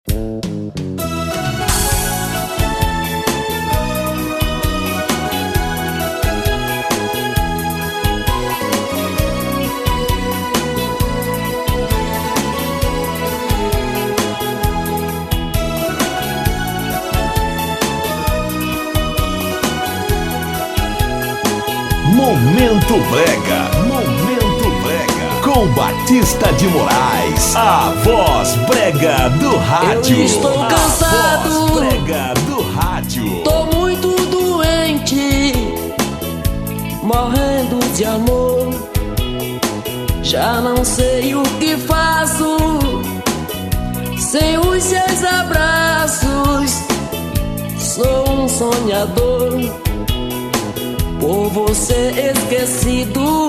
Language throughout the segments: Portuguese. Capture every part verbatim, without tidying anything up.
Momento Brega, Momento Brega, com Batista de Moraes, a voz brega do rádio. Eu estou cansado, a voz brega do rádio. Tô muito doente, morrendo de amor. Já não sei o que faço sem os seus abraços. Sou um sonhador, por você esquecido,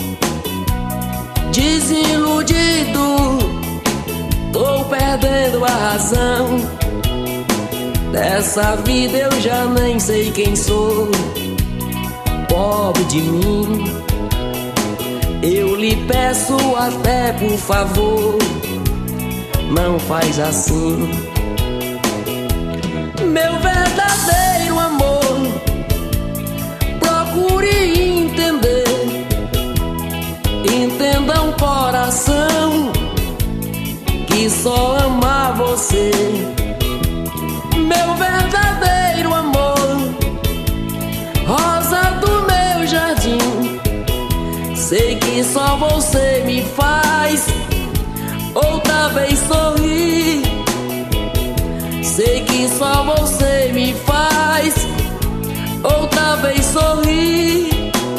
desiludido. Tô perdendo a razão. Dessa vida eu já nem sei quem sou. Pobre de mim, eu lhe peço até por favor, não faz assim. Meu verdadeiro amor, procure entender. Entenda um coração que só ama você. Meu verdadeiro amor, rosa do meu jardim. Sei que só você me faz outra vez sorrir. Sei que só você me faz outra vez sorrir.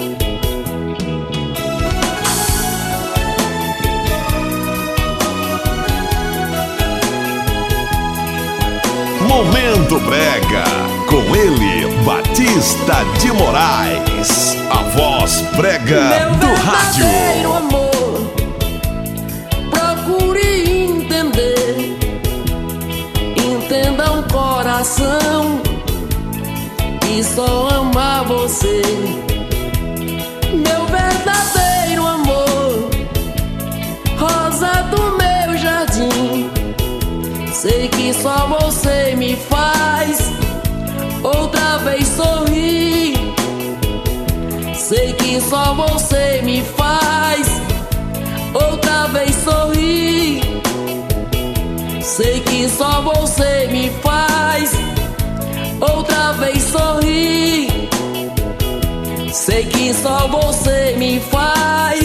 Momento Brega, com ele, Batista de Moraes, a voz brega Meu do rádio. Meu verdadeiro amor, procure entender. Entenda um coração que só ama você. Meu verdadeiro amor, rosa do meu jardim. Sei que só você me faz outra vez sorrir. Sei que só você me faz outra vez sorrir. Sei que só você me faz outra vez sorrir. Sei que só você me faz